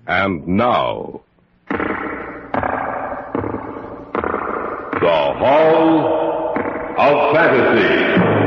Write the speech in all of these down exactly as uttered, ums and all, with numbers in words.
And now, the Hall of Fantasy.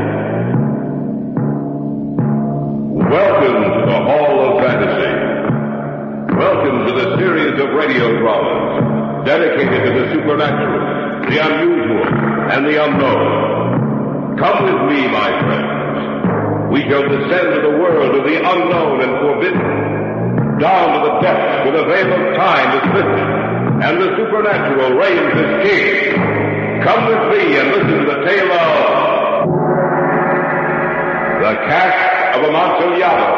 Welcome to the Hall of Fantasy. Welcome to the series of radio dramas dedicated to the supernatural, the unusual, and the unknown. Come with me, my friends. We shall descend to the world of the unknown and forbidden. Down to the depths where the veil of time is lifted, and the supernatural reigns as king. Come with me and listen to the tale of the Cask of Amontillado.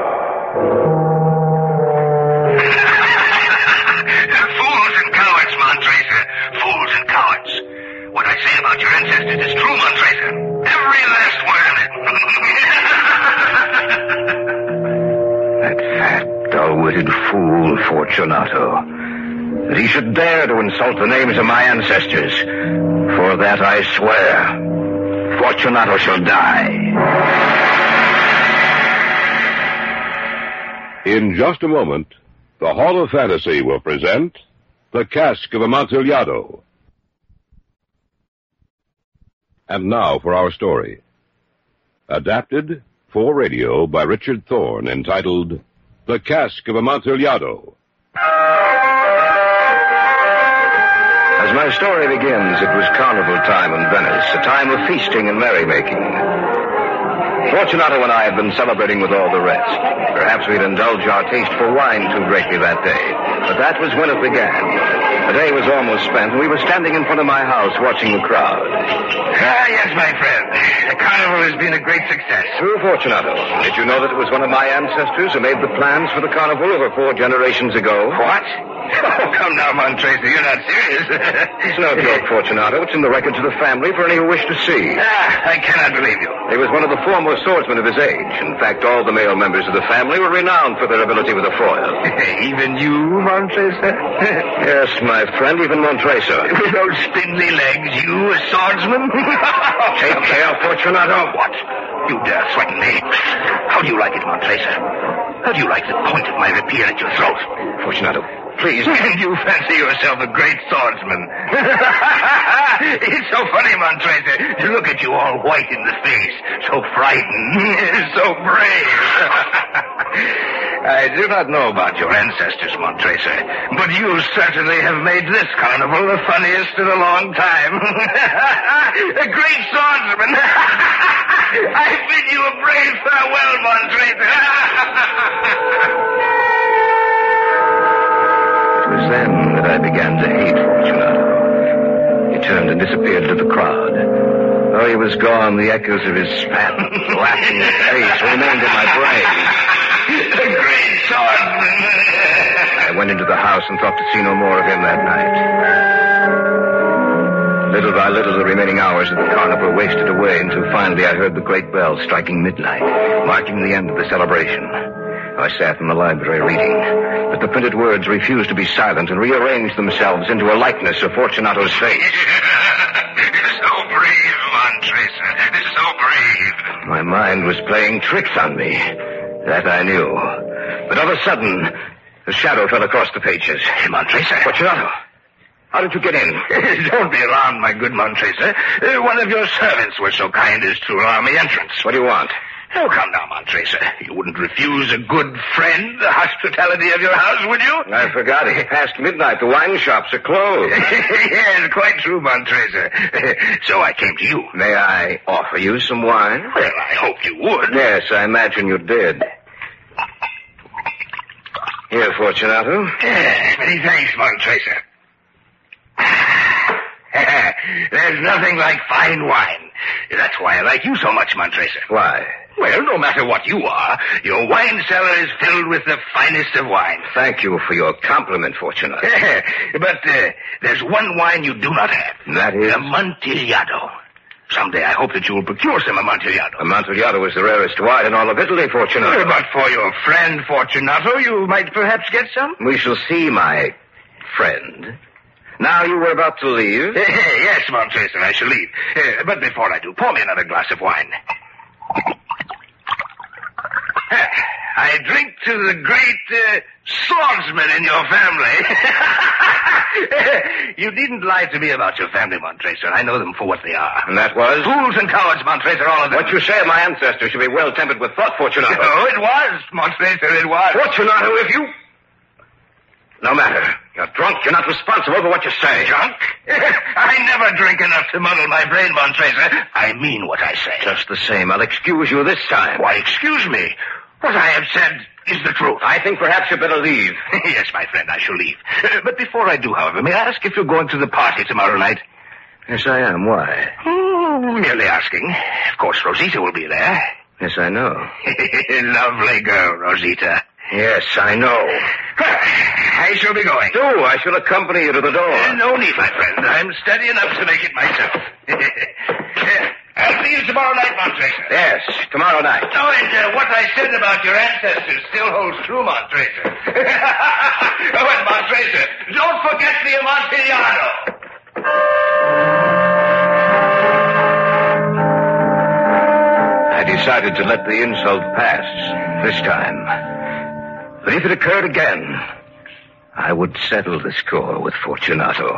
Fools and cowards, Montracer. Fools and cowards. What I say about your ancestors is true, Montracer. Every last word of it. That fat, dull-witted fool, Fortunato. That he should dare to insult the names of my ancestors. For that I swear, Fortunato shall die. In just a moment, the Hall of Fantasy will present The Cask of Amontillado. And now for our story. Adapted for radio by Richard Thorne, entitled The Cask of Amontillado. As my story begins, it was carnival time in Venice, a time of feasting and merrymaking. Fortunato and I had been celebrating with all the rest. Perhaps we'd indulge our taste for wine too greatly that day, but that was when it began. The day was almost spent, and we were standing in front of my house watching the crowd. Ah, yes, my friend. The carnival has been a great success. True, Fortunato. Did you know that it was one of my ancestors who made the plans for the carnival over four generations ago? What? Oh, come now, Montracer. You're not serious. It's no joke, Fortunato. It's in the records of the family for any who wish to see. Ah, I cannot believe you. He was one of the foremost swordsmen of his age. In fact, all the male members of the family were renowned for their ability with a foil. Even you, Montracer? Yes, my friend, even Montracer. With those spindly legs, you, a swordsman? Take care, Fortunato. What? You dare threaten me? How do you like it, Montracer? How do you like the point of my rapier at your throat? Fortunato, please. And you fancy yourself a great swordsman. It's so funny, Montracer, to look at you all white in the face, so frightened, so brave. I do not know about your ancestors, Montracer, but you certainly have made this carnival the funniest in a long time. A great swordsman. I bid you a brave farewell, Montracer. It was then that I began to hate Fortunato. He turned and disappeared into the crowd. Though he was gone, the echoes of his fat, laughing face remained in my brain. A great swordsman. I went into the house and thought to see no more of him that night. Little by little, the remaining hours of the carnival wasted away until finally I heard the great bell striking midnight, marking the end of the celebration. I sat in the library reading, but the printed words refused to be silent and rearranged themselves into a likeness of Fortunato's face. So brave, Montracer. So brave. My mind was playing tricks on me. That I knew. But of a sudden, a shadow fell across the pages. Hey, Montracer. Fortunato, how did you get in? Don't be alarmed, my good Montracer. Uh, one of your servants was so kind as to allow me entrance. What do you want? Oh, come now, Montracer. You wouldn't refuse a good friend the hospitality of your house, would you? I forgot. It's past midnight. The wine shops are closed. Yes, quite true, Montracer. So I came to you. May I offer you some wine? Well, I hoped you would. Yes, I imagine you did. Here, Fortunato. Yes, many thanks, Montracer. There's nothing like fine wine. That's why I like you so much, Montracer. Why? Well, no matter what you are, your wine cellar is filled with the finest of wines. Thank you for your compliment, Fortunato. But uh, there's one wine you do not have. That is? Amontillado. Someday I hope that you will procure some Amontillado. Amontillado is the rarest wine in all of Italy, Fortunato. But for your friend, Fortunato, you might perhaps get some. We shall see, my friend. Now you were about to leave? Yes, Montracer, I shall leave. Uh, but before I do, pour me another glass of wine. I drink to the great uh, swordsman in your family. You needn't lie to me about your family, Montracer. I know them for what they are. And that was? Fools and cowards, Montracer, all of them. What you say of my ancestors should be well tempered with thought, Fortunato. Oh, it was, Montracer, it was. Fortunato, if you... No matter. You're drunk. You're not responsible for what you say. Drunk? I never drink enough to muddle my brain, Montracer. I mean what I say. Just the same. I'll excuse you this time. Why, excuse me. What I have said is the truth. I think perhaps you'd better leave. Yes, my friend, I shall leave. Uh, but before I do, however, may I ask if you're going to the party tomorrow night? Yes, I am. Why? Oh, merely asking. Of course, Rosita will be there. Yes, I know. Lovely girl, Rosita. Yes, I know. I shall be going. Do. I shall accompany you to the door. Uh, no need, my friend. I'm steady enough to make it myself. I'll see you tomorrow night, Montracer. Yes, tomorrow night. Oh, and uh, what I said about your ancestors still holds true, Montracer. Oh, and Montracer, don't forget the Amontillado. I decided to let the insult pass this time. But if it occurred again, I would settle the score with Fortunato.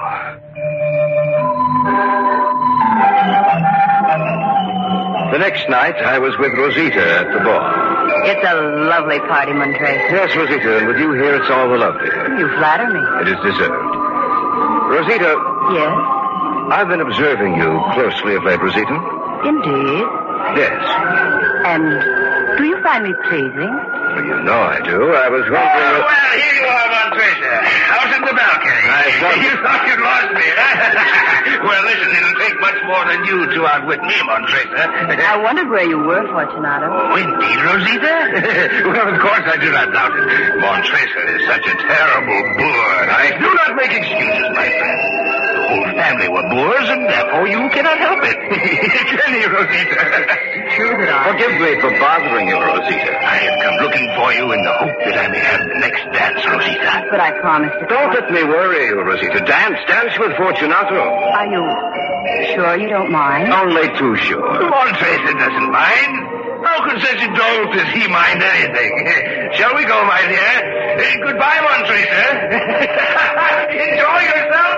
The next night, I was with Rosita at the ball. It's a lovely party, Montracer. Yes, Rosita, and with you here, it's all the lovelier. You flatter me. It is deserved. Rosita. Yes? I've been observing you closely of late, Rosita. Indeed. Yes. And do you find me pleasing? Well, you know I do. I was wondering... Oh, well, here you are, Montracer. Out in the balcony. I thought... You thought you'd lost me, huh? Well, listen, it'll take much more than you to outwit me, Montracer. I wondered where you were, Fortunato. Oh, indeed, Rosita? Well, of course I do not doubt it. Montracer is such a terrible boor. I do not make excuses, my friend. The whole family were boors, and therefore you cannot help it. Can you, Rosita? True that I... Forgive me for bothering you, Rosita. I have come looking for you in the hope that I may have the next dance, Rosita. But I promised to... Don't let me worry you, Rosita. Dance, dance with Fortunato. Are you sure you don't mind? Only too sure. Montracer doesn't mind. How could such a dolt as he mind anything? Shall we go, my dear? Uh, goodbye, Montracer. Enjoy yourself.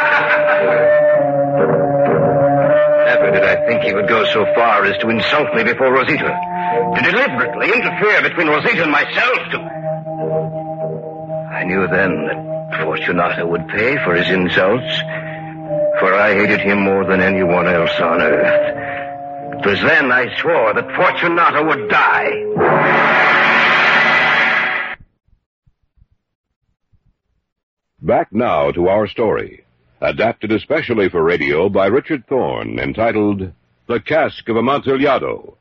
Never did I think he would go so far as to insult me before Rosita. To deliberately interfere between Rosita and myself. To... I knew then that Fortunato would pay for his insults. For I hated him more than anyone else on earth. It was then I swore that Fortunato would die. Back now to our story, adapted especially for radio by Richard Thorne, entitled The Cask of Amontillado.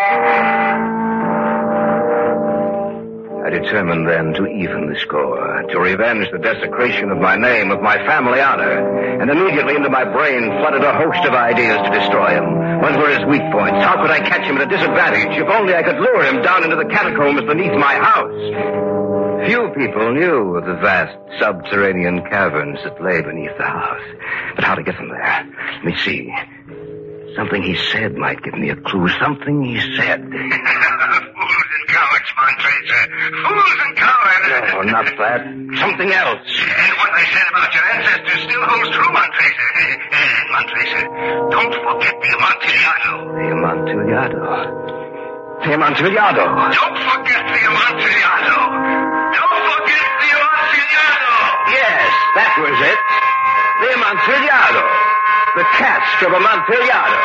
I determined then to even the score, to revenge the desecration of my name, of my family honor, and immediately into my brain flooded a host of ideas to destroy him. What were his weak points? How could I catch him at a disadvantage? If only I could lure him down into the catacombs beneath my house. Few people knew of the vast subterranean caverns that lay beneath the house. But how to get them there? Let me see. Something he said might give me a clue. Something he said. Fools and cowards, Montracer. Fools and cowards. No, not that. Something else. And what I said about your ancestors still holds true, Montracer. And, Montracer, don't forget the Amontillado. The Amontillado. The Amontillado. Don't forget the Amontillado. Don't forget the Amontillado. Yes, that was it. The Amontillado. The cask of Amontillado.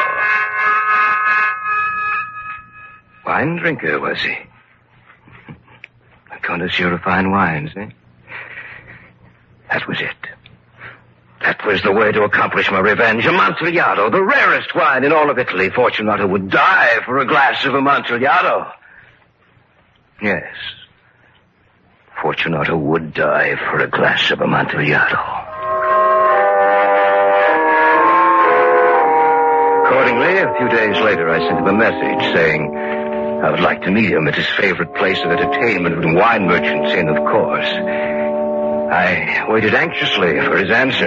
Wine drinker, was he? A connoisseur of fine wines, eh? That was it. That was the way to accomplish my revenge. Amontillado, the rarest wine in all of Italy. Fortunato would die for a glass of Amontillado. Yes. Fortunato would die for a glass of Amontillado. Accordingly, a few days later, I sent him a message saying I would like to meet him at his favorite place of entertainment with wine merchants in, of course. I waited anxiously for his answer.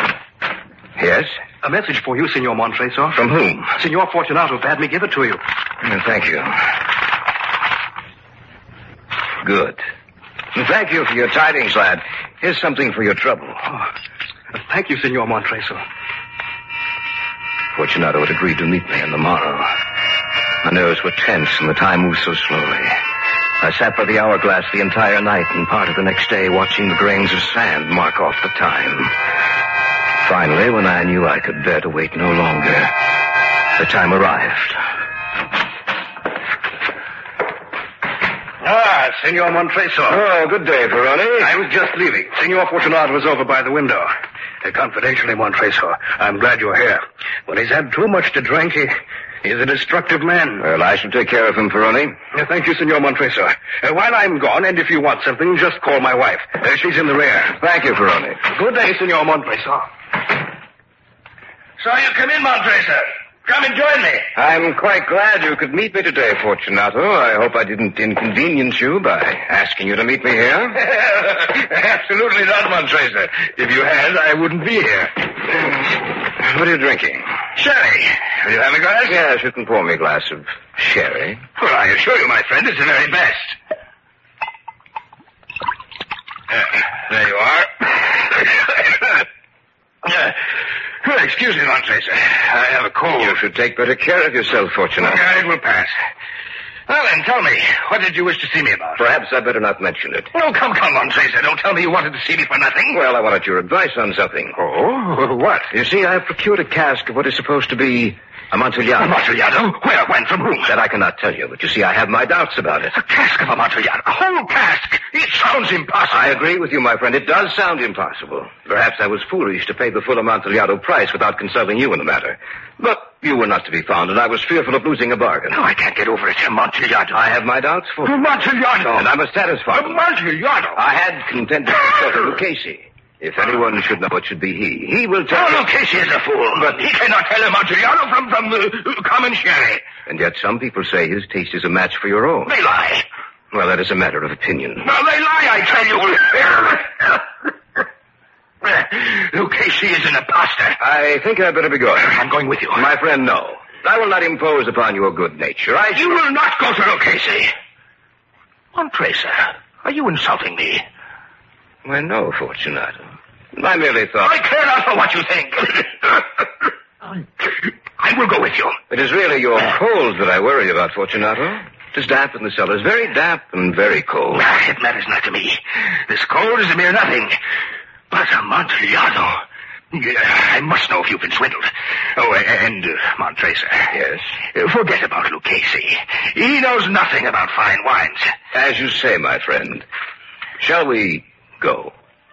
Yes? A message for you, Signor Montracer. From whom? Signor Fortunato bade me give it to you. Thank you. Good. Thank you for your tidings, lad. Here's something for your trouble. Oh, thank you, Senor Montreso. Fortunato had agreed to meet me on the morrow. My nerves were tense and the time moved so slowly. I sat by the hourglass the entire night and part of the next day watching the grains of sand mark off the time. Finally, when I knew I could bear to wait no longer, the time arrived. Ah, Senor Montreso. Oh, good day, Ferroni. I was just leaving. Senor Fortunato was over by the window. Uh, confidentially, Montreso, I'm glad you're here. When he's had too much to drink, he... He's a destructive man. Well, I shall take care of him, Ferroni. Uh, thank you, Senor Montreso. Uh, while I'm gone, and if you want something, just call my wife. Uh, she's in the rear. Thank you, Ferroni. Good day, Senor Montreso. So you come in, Montreso. Come and join me. I'm quite glad you could meet me today, Fortunato. I hope I didn't inconvenience you by asking you to meet me here. Absolutely not, Montreso. If you had, I wouldn't be here. What are you drinking? Sherry. Will you have a glass? Yes, you can pour me a glass of sherry. Well, I assure you, my friend, it's the very best. Uh, there you are. uh, well, excuse me, Montreso. I have a cold. You should take better care of yourself, Fortunato. Yeah, it will pass. Well, then, tell me, what did you wish to see me about? Perhaps I'd better not mention it. Oh, come, come, Montreso. Don't tell me you wanted to see me for nothing. Well, I wanted your advice on something. Oh, what? You see, I have procured a cask of what is supposed to be Amontillado. Amontillado? Where, when, from whom? That I cannot tell you, but you see, I have my doubts about it. A cask of Amontillado? A whole cask? It sounds impossible. I agree with you, my friend. It does sound impossible. Perhaps I was foolish to pay the full Amontillado price without consulting you in the matter. But you were not to be found, and I was fearful of losing a bargain. No, I can't get over it. Amontillado. I have my doubts for you. Amontillado. And I must satisfy them. Amontillado. I had contended to consult Lucchesi. If anyone should know, it should be he. He will tell Oh, you. Lucchesi is a fool. But he cannot tell Amontillado from, from uh, common sherry. And yet some people say his taste is a match for your own. They lie. Well, that is a matter of opinion. No, they lie, I tell you. Lucchesi is an imposter. I think I'd better be going. I'm going with you. My friend, no. I will not impose upon your good nature. I... You will not go to Lucchesi. Montreso, are you insulting me? Why, no, Fortunato. I merely thought... I care not for what you think. I will go with you. It is really your cold that I worry about, Fortunato. It is damp in the cellars. Very damp and very cold. It matters not to me. This cold is a mere nothing. But Amontillado... I must know if you've been swindled. Oh, and, uh, Montreso. Yes? Uh, forget about Lucchesi. He knows nothing about fine wines. As you say, my friend. Shall we go?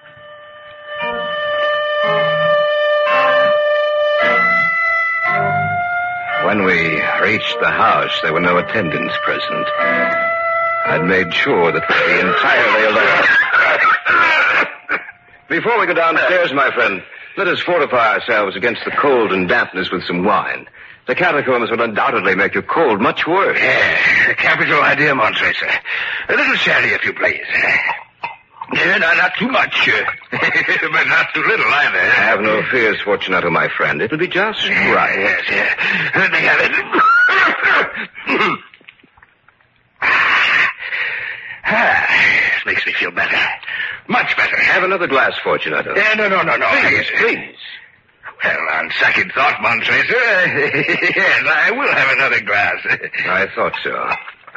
When we reached the house, there were no attendants present. I'd made sure that we'd be entirely alone. Before we go downstairs, my friend, let us fortify ourselves against the cold and dampness with some wine. The catacombs will undoubtedly make your cold much worse. Yeah, a capital idea, Montreso. A little sherry, if you please. Yeah, no, not too much, uh, but not too little either. Have no fears, Fortunato, my friend. It'll be just right. Yes, yes. Let me have it. Ah, it makes me feel better. Much better. Have another glass, Fortunato. Yeah, no, no, no, no. Please, please. Well, on second thought, Montreso, yes, I will have another glass. I thought so.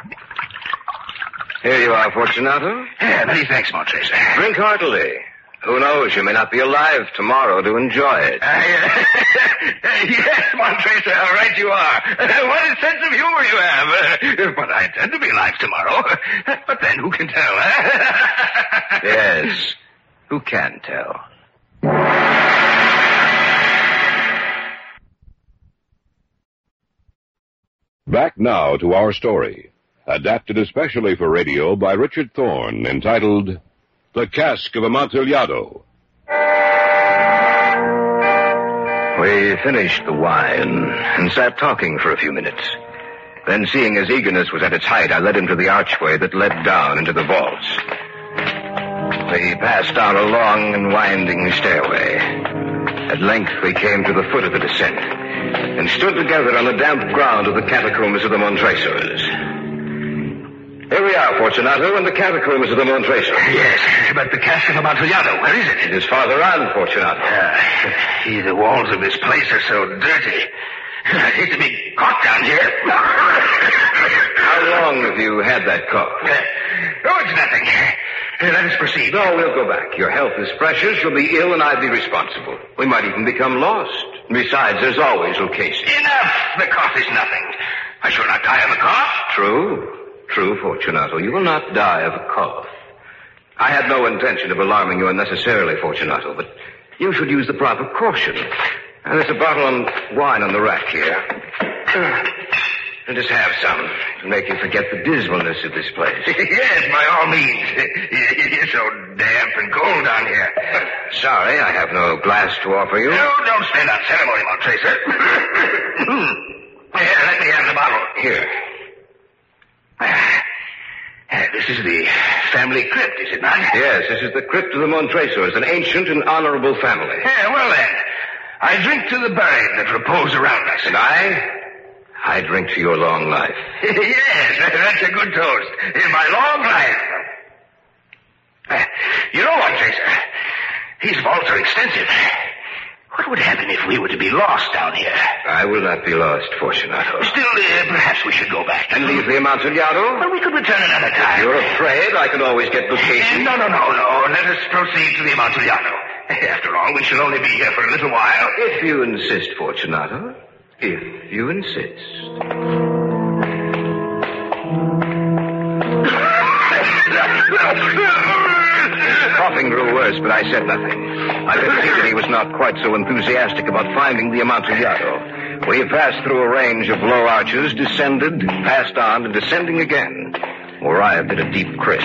Here you are, Fortunato. Yeah, many thanks, Montreso. Drink heartily. Who knows, you may not be alive tomorrow to enjoy it. I, uh, yes, Montreso, how right you are. What a sense of humor you have. Uh, but I intend to be alive tomorrow. But then who can tell, huh? Yes, who can tell? Back now to our story, adapted especially for radio by Richard Thorne, entitled The Cask of Amontillado. We finished the wine and sat talking for a few minutes. Then, seeing his eagerness was at its height, I led him to the archway that led down into the vaults. We passed down a long and winding stairway. At length, we came to the foot of the descent. and stood together on the damp ground of the catacombs of the Montresors. Here we are, Fortunato, in the catacombs of the Montresors. Yes, but the cask of Amontillado, where is it? It is farther on, Fortunato. Uh, see, the walls of this place are so dirty. I hate to be caught down here. How long have you had that cough? Uh, oh, it's nothing. Uh, let us proceed. No, we'll go back. Your health is precious. You'll be ill, and I'd be responsible. We might even become lost. Besides, there's always occasion. Enough! The cough is nothing. I shall not die of a cough. True. True, Fortunato. You will not die of a cough. I had no intention of alarming you unnecessarily, Fortunato, but you should use the proper caution. And there's a bottle of wine on the rack here. And just have some to make you forget the dismalness of this place. Yes, by all means. It's so damp and cold down here. Sorry, I have no glass to offer you. No, don't stand on ceremony, Montreser. Here, let me have the bottle. Here. Uh, this is the family crypt, is it not? Yes, this is the crypt of the Montresors, an ancient and honorable family. Yeah, well then, I drink to the buried that repose around us. And I? I drink to your long life. Yes, that's a good toast. In my long life. Uh, you know what, Tracer? These vaults are extensive. What would happen if we were to be lost down here? I will not be lost, Fortunato. Still, uh, perhaps we should go back. And leave the Amontillado? Well, we could return another time. If you're afraid, I can always get vacation. No, no, no, no. Let us proceed to the Amontillado. After all, we shall only be here for a little while. If you insist, Fortunato. If you insist. Coughing grew worse, but I said nothing. I could see that he was not quite so enthusiastic about finding the Amontillado. We passed through a range of low arches, descended, passed on, and descending again, arrived at a deep crypt.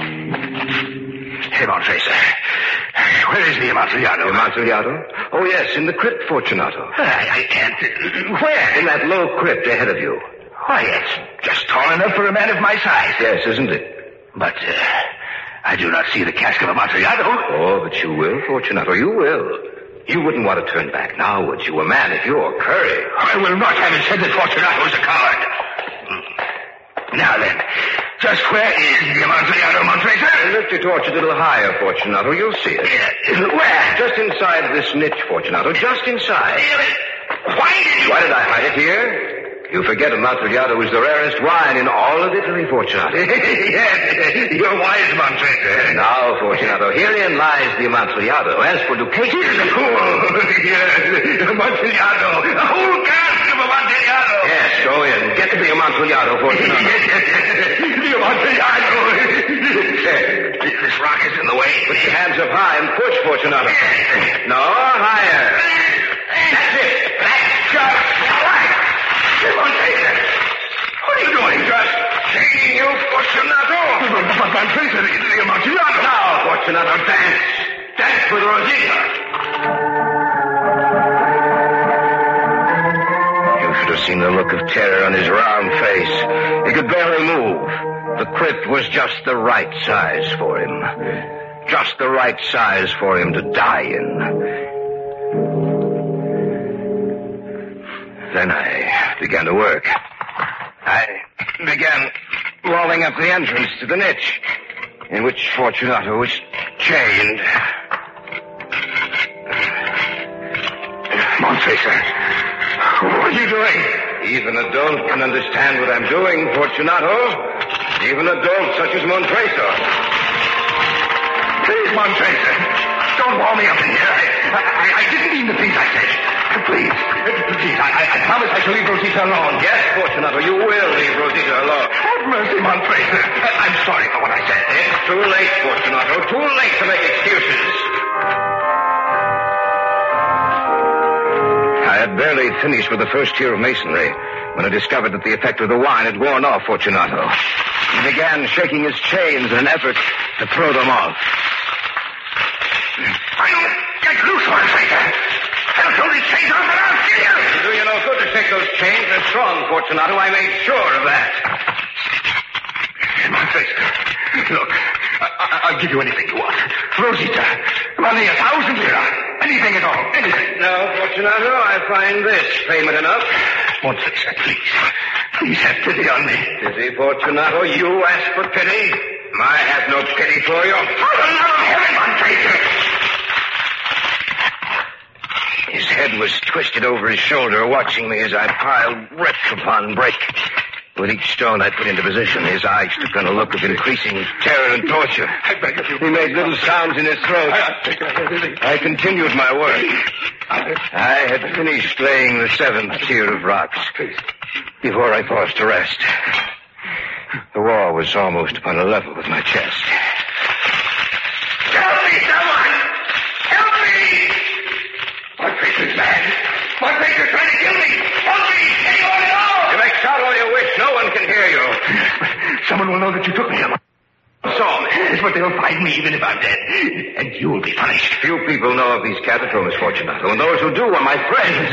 Hey, Montreser. Where is the Amontillado? The Amontillado? Oh, yes, in the crypt, Fortunato. I, I can't... Uh, where? In that low crypt ahead of you. Why, it's just tall enough for a man of my size. Yes, isn't it? But, uh, I do not see the cask of Amontillado. Oh, but you will, Fortunato, you will. You wouldn't want to turn back now, would you? A man of your courage. I will not have it said that Fortunato is a coward. Now then, just where is the Amontillado, Montreser? Lift your torch a little higher, Fortunato. You'll see it. Uh, where? Just inside this niche, Fortunato. Just inside. Uh, why did you... Why did I hide it here? You forget Amontillado is the rarest wine in all of Italy, Fortunato. Yes, you're wise, Montreser. Now, Fortunato, herein lies the Amontillado. As for Ducati... Here's a fool. Yes, Amontillado. A whole cask of Amontillado. Yes, go in. Get to the Amontillado, Fortunato. Yes, yes, yes. The Amontillado. This rock is in the way. Put your hands up high and push, Fortunato. No, higher. That's it. That's just right. Montreser. What are you doing? Just taking you, Fortunato. But, but Montreser, the, the Amontillado. Now, Fortunato, dance. Dance with Rosita. You should have seen the look of terror on his round face. He could barely move. The crypt was just the right size for him. Just the right size for him to die in. Then I began to work. I began walling up the entrance to the niche in which Fortunato was chained. Montreser, what are you doing? Even a dolt can understand what I'm doing, Fortunato. Even a dolt such as Montreser. Please, Montreser, don't wall me up in here. I, I, I didn't mean the things I said. Please, please, I, I, I promise I shall leave Rosita alone. Yes, Fortunato, you will leave Rosita alone. Have mercy, Montreser. I'm sorry for what I said. It's too late, Fortunato. Too late to make excuses. I had barely finished with the first tier of masonry when I discovered that the effect of the wine had worn off Fortunato. He began shaking his chains in an effort to throw them off. I don't get loose, Montreser. I'll throw these chains off and I'll kill you. It'll do you no good to shake those chains. They're strong, Fortunato. I made sure of that. Montreser, look, I, I, I'll give you anything you want. Rosita, money a thousand lira. And Anything at all. Anything. No, Fortunato, I find this payment enough. Montrese, please. Please have pity on me. Pity, Fortunato? You ask for pity? I have no pity for you. For the love of heaven, Montrese! His head was twisted over his shoulder, watching me as I piled brick upon brick. With each stone I put into position, his eyes took on a look of increasing terror and torture. I beg of you. He made little sounds in his throat. I continued my work. I had finished laying the seventh tier of rocks before I paused to rest. The wall was almost upon a level with my chest. Help me, someone! Help me! Montrese's mad. Montrese's trying to kill me! Help me! Anyone at all! You may shout all you wish. No one can hear you. Someone will know that you took me. Saw me. But they'll find me even if I'm dead. And you will be punished. Few people know of these catacrombs, Fortunato, and those who do are my friends.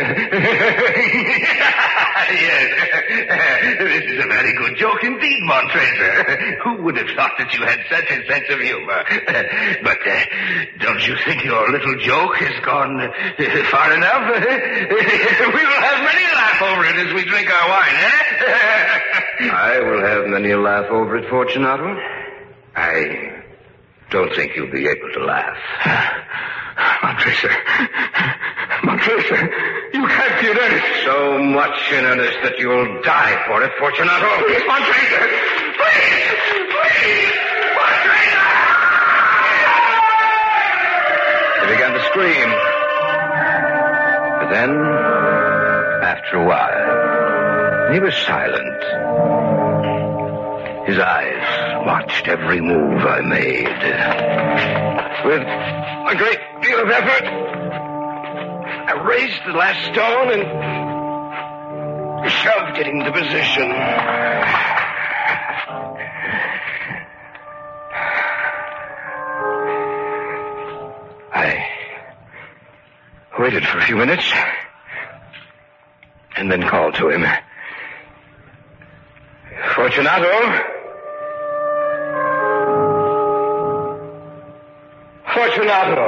Yes. This is a very good joke indeed, Montrese. Who would have thought that you had such a sense of humor? But uh, don't you think your little joke has gone uh, far enough? We will have many a laugh over it as we drink our wine, eh? I will have many a laugh over it, Fortunato. I don't think you'll be able to laugh. Montrese. Montrese, you can't be in earnest. So much in earnest that you'll die for it, Fortunato. Please, Montrese. Please, please, Montrese! He began to scream. But then, after a while, he was silent. His eyes watched every move I made. With a great deal of effort, I raised the last stone and shoved it into position. I waited for a few minutes and then called to him. Fortunato? Fortunato.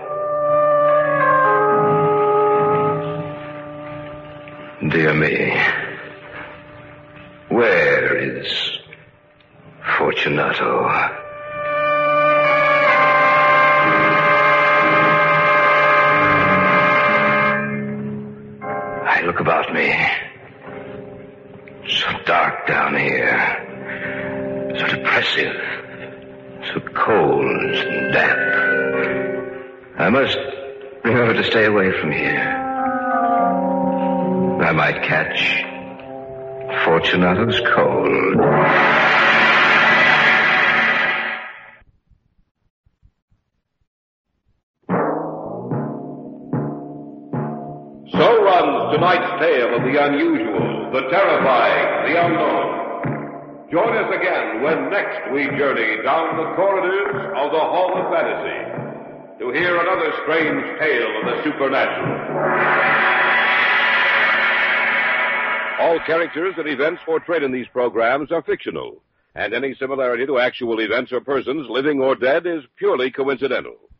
Dear me. Where is Fortunato? I look about me. So dark down here. So depressive. So cold and damp. I must remember to stay away from here. I might catch Fortunato's cold. So runs tonight's tale of the unusual, the terrifying, the unknown. Join us again when next we journey down the corridors of the Hall of Fantasy to hear another strange tale of the supernatural. All characters and events portrayed in these programs are fictional, and any similarity to actual events or persons, living or dead, is purely coincidental.